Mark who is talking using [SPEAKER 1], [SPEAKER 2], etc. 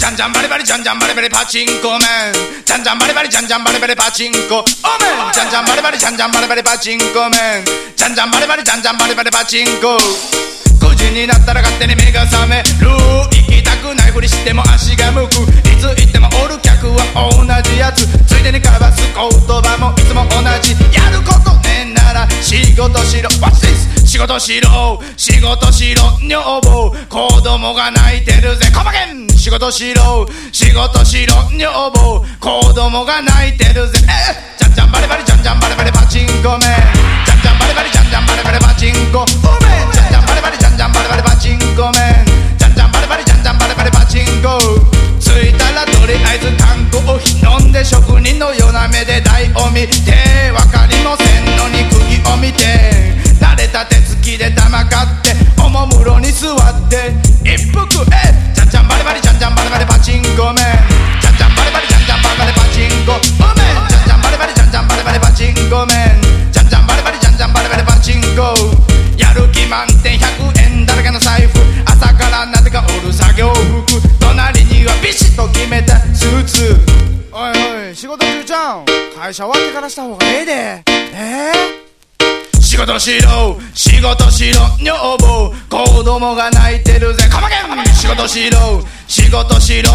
[SPEAKER 1] ゃんじゃんバリバリじゃんじゃんバリバリパチンコメンじゃんじゃんバリバリじゃんじゃんバリバリパチンコおめんじゃんじゃんバリバリじゃんじゃんバリバリパチンコメンじゃんじゃんバリバリじゃんじゃんバリバリパチンコ9時になったら勝手に目が覚める行きたくないふりしても足が向くいつ行ってもおる客は同じやつついでに交わす言葉もいつも同じやることねえなら仕事しろ What's this? 仕事しろ仕事しろ女房子供が泣いてるぜコマゲン仕事しろ仕事しろ女房子供が泣いてるぜじゃんじゃんバリバリじゃんじゃんバリバリパチンコメンじゃんじゃんバリバリじゃんじゃんバリバリパチンコおめんじゃんじゃんバリバリじゃんじゃんバリバリパチンコメンじゃんじゃんバリバリじゃんじゃんバリバリパチンコ着いたらとりあえず缶コーヒー飲んで職人のような目で台を見て分かりもせんのに釘を見て慣れた手つきで玉買っておもむろに座って一服じゃんじゃんバリバリじゃんじゃんバリバリパチンコメンじゃんじゃんバリバリじゃんじゃんバリバリパチンコおめんじゃんじゃんバリバリじゃんじゃんバリバリパチンコメンじゃんじゃんバリバリじゃんじゃんバリバリパチンコやる気満点100円だらけの財布朝からなぜかおる作業服隣にはビシッと決めたスーツおいおい仕事中ちゃん会社終わってからした方がええで仕事しろ仕事しろ女房子供が泣いてるぜカマゲン仕事しろ仕事しろ